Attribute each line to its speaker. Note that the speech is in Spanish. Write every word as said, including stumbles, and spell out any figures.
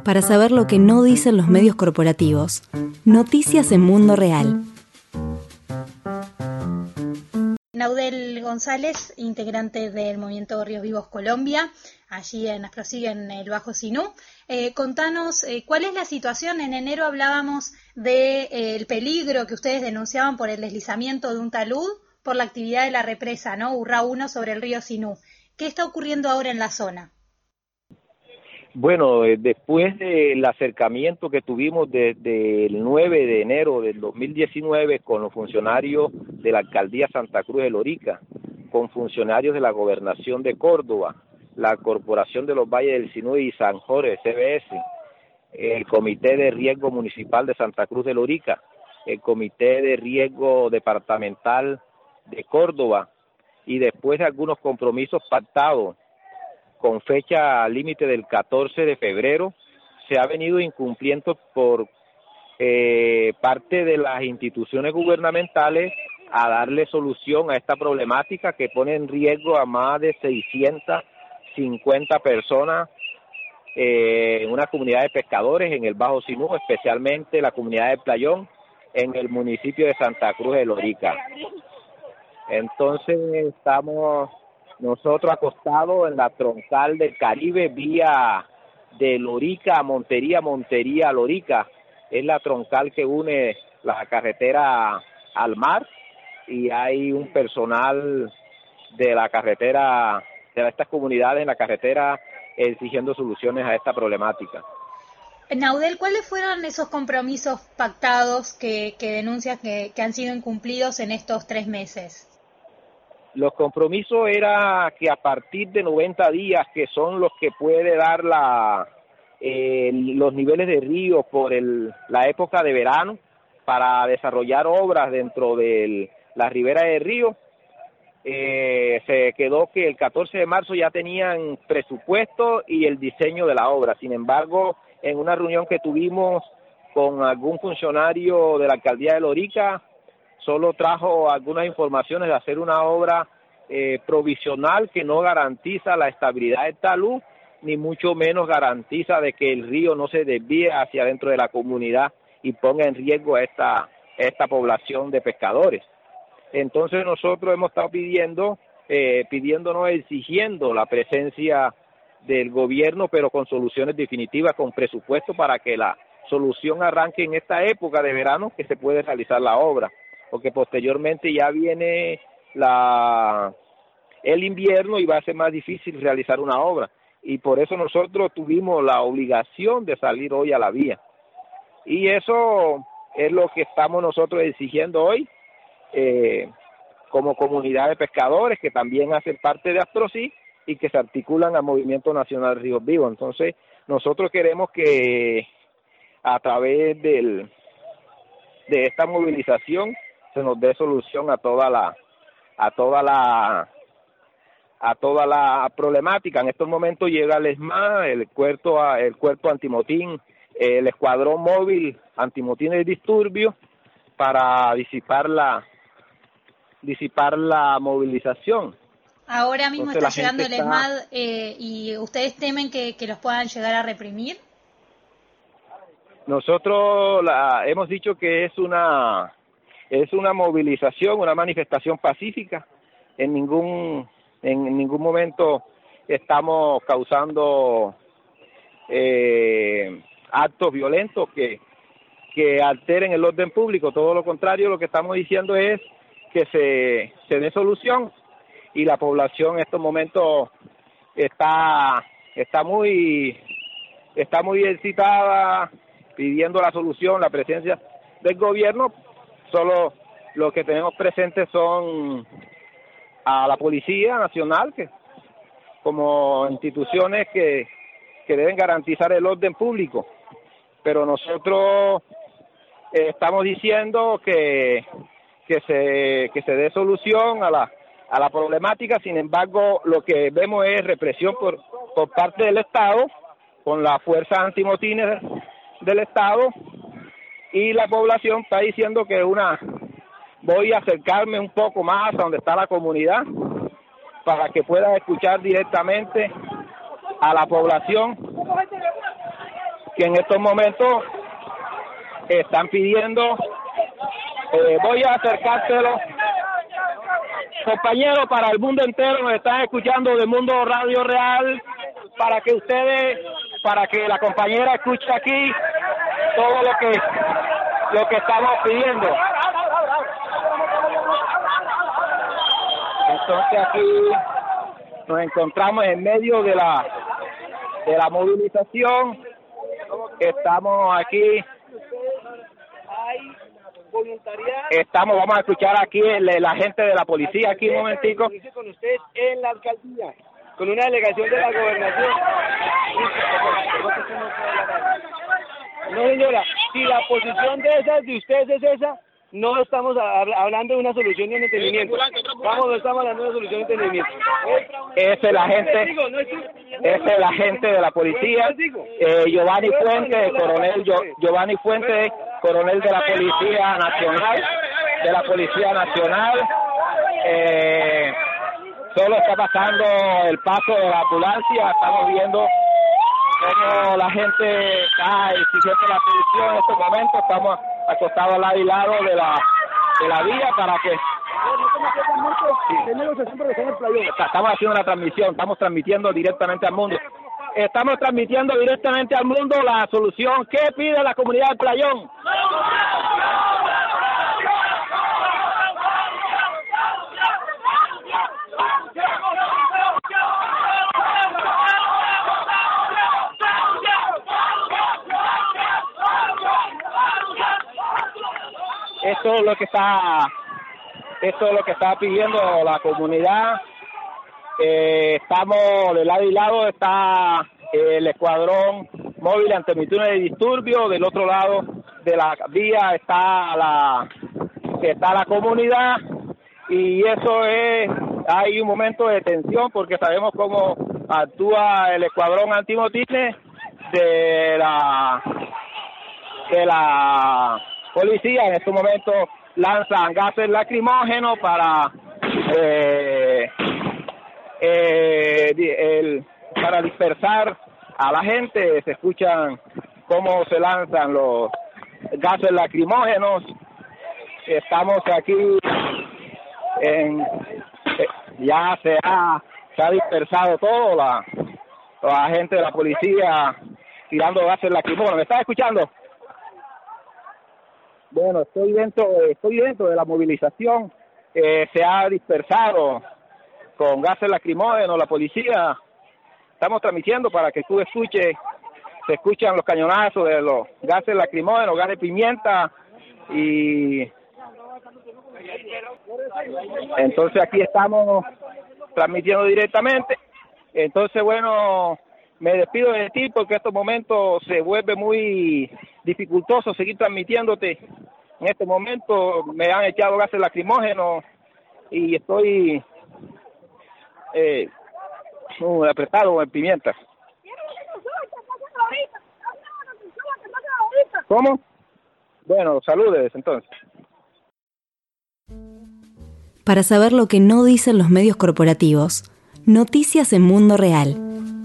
Speaker 1: para saber lo que no dicen los medios corporativos. Noticias en Mundo Real.
Speaker 2: Naudel González, integrante del Movimiento Ríos Vivos Colombia, allí en Asprosigue, en el Bajo Sinú. Eh, contanos, eh, ¿cuál es la situación? En enero hablábamos del de, eh, peligro que ustedes denunciaban por el deslizamiento de un talud por la actividad de la represa, ¿no? Urra uno sobre el río Sinú. ¿Qué está ocurriendo ahora en la zona?
Speaker 3: Bueno, eh, después del acercamiento que tuvimos desde el nueve de enero del dos mil diecinueve con los funcionarios de la Alcaldía Santa Cruz de Lorica, con funcionarios de la Gobernación de Córdoba, la Corporación de los Valles del Sinú y San Jorge, C B S, el Comité de Riesgo Municipal de Santa Cruz de Lorica, el Comité de Riesgo Departamental de Córdoba, y después de algunos compromisos pactados con fecha límite del catorce de febrero, se ha venido incumpliendo por eh, parte de las instituciones gubernamentales a darle solución a esta problemática que pone en riesgo a más de seiscientas cincuenta personas eh, en una comunidad de pescadores en el Bajo Sinú, especialmente la comunidad de Playón en el municipio de Santa Cruz de Lorica. Entonces estamos nosotros acostados en la troncal del Caribe, vía de Lorica a Montería, Montería a Lorica. Es la troncal que une la carretera al mar, y hay un personal de la carretera, de estas comunidades en la carretera, exigiendo soluciones a esta problemática.
Speaker 2: Naudel, ¿cuáles fueron esos compromisos pactados que, que denuncias que, que han sido incumplidos en estos tres meses?
Speaker 3: Los compromisos era que a partir de noventa días, que son los que puede dar la eh, los niveles de río por el, la época de verano, para desarrollar obras dentro de la ribera del río, eh, se quedó que el catorce de marzo ya tenían presupuesto y el diseño de la obra. Sin embargo, en una reunión que tuvimos con algún funcionario de la Alcaldía de Lorica, solo trajo algunas informaciones de hacer una obra eh, provisional que no garantiza la estabilidad del talud, ni mucho menos garantiza de que el río no se desvíe hacia dentro de la comunidad y ponga en riesgo a esta, esta población de pescadores. Entonces nosotros hemos estado pidiendo, eh, pidiéndonos, exigiendo la presencia del gobierno, pero con soluciones definitivas, con presupuesto para que la solución arranque en esta época de verano, que se puede realizar la obra, porque posteriormente ya viene la el invierno y va a ser más difícil realizar una obra, y por eso nosotros tuvimos la obligación de salir hoy a la vía, y eso es lo que estamos nosotros exigiendo hoy, eh, como comunidad de pescadores que también hacen parte de Asprosigue y que se articulan al Movimiento Nacional Ríos Vivos. Entonces nosotros queremos que a través del de esta movilización se nos dé solución a toda la a toda la a toda la problemática. En estos momentos llega el ESMAD, el cuerpo el cuerpo antimotín, el escuadrón móvil antimotín y disturbio, para disipar la disipar la movilización.
Speaker 2: Ahora mismo
Speaker 3: Entonces,
Speaker 2: está llegando el
Speaker 3: está...
Speaker 2: ESMAD eh, y ustedes temen que, que los puedan llegar a reprimir.
Speaker 3: Nosotros la, hemos dicho que es una es una movilización, una manifestación pacífica. En ningún en ningún momento estamos causando eh, actos violentos que que alteren el orden público. Todo lo contrario, lo que estamos diciendo es que se se dé solución, y la población en estos momentos está está muy está muy excitada pidiendo la solución, la presencia del gobierno. Solo lo que tenemos presentes son a la Policía Nacional, que como instituciones que, que deben garantizar el orden público, pero nosotros eh, estamos diciendo que que se que se dé solución a la a la problemática. Sin embargo, lo que vemos es represión por por parte del Estado, con las fuerzas antimotines del Estado, y la población está diciendo que una voy a acercarme un poco más a donde está la comunidad para que pueda escuchar directamente a la población que en estos momentos están pidiendo, eh, voy a acercárselo, compañeros, para el mundo entero, nos están escuchando de Mundo Radio Real, para que ustedes, para que la compañera escuche aquí todo lo que, lo que estamos pidiendo. Entonces aquí nos encontramos en medio de la de la movilización. Estamos aquí. Estamos, vamos a escuchar aquí el, la gente de la policía aquí un momentico.
Speaker 4: Con ustedes en la alcaldía, con una delegación de la gobernación. No, señora, si la posición de esas de ustedes es esa, no estamos hablando de una solución de entendimiento. Vamos, no estamos hablando de una solución de entendimiento.
Speaker 3: Esa es la gente, esa es la gente de la policía. Eh, Giovanni Fuentes, coronel Giovanni Fuentes, coronel de la Policía Nacional, de la Policía Nacional. Eh, solo está pasando el paso de la ambulancia. Estamos viendo cómo la gente está exigiendo la solución en estos momentos. Estamos acostados al lado y lado de la de la vía para que estamos haciendo una transmisión, estamos transmitiendo directamente al mundo. Estamos transmitiendo directamente al mundo la solución que pide la comunidad del Playón. Esto es lo que está, esto es lo que está pidiendo la comunidad. Eh, estamos de lado y lado, está el escuadrón móvil ante túnel de disturbio, del otro lado de la vía está la está la comunidad, y eso es, hay un momento de tensión porque sabemos cómo actúa el escuadrón antimotines de la de la policía. En estos momentos lanzan gases lacrimógenos para eh, eh, el, para dispersar a la gente. Se escuchan cómo se lanzan los gases lacrimógenos. Estamos aquí en eh, ya se ha se ha dispersado todo, la, la gente de la policía tirando gases lacrimógenos. ¿Me estás escuchando? Bueno, estoy dentro, estoy dentro de la movilización. Eh, se ha dispersado con gases lacrimógenos la policía. Estamos transmitiendo para que tú escuches, se escuchan los cañonazos de los gases lacrimógenos, gas de pimienta, y entonces aquí estamos transmitiendo directamente. Entonces, bueno, me despido de ti porque en estos momentos se vuelve muy dificultoso seguir transmitiéndote. En este momento me han echado gases lacrimógenos y estoy eh, muy apretado en pimienta. ¿Cómo? Bueno, saludes entonces.
Speaker 1: Para saber lo que no dicen los medios corporativos, noticias en Mundo Real.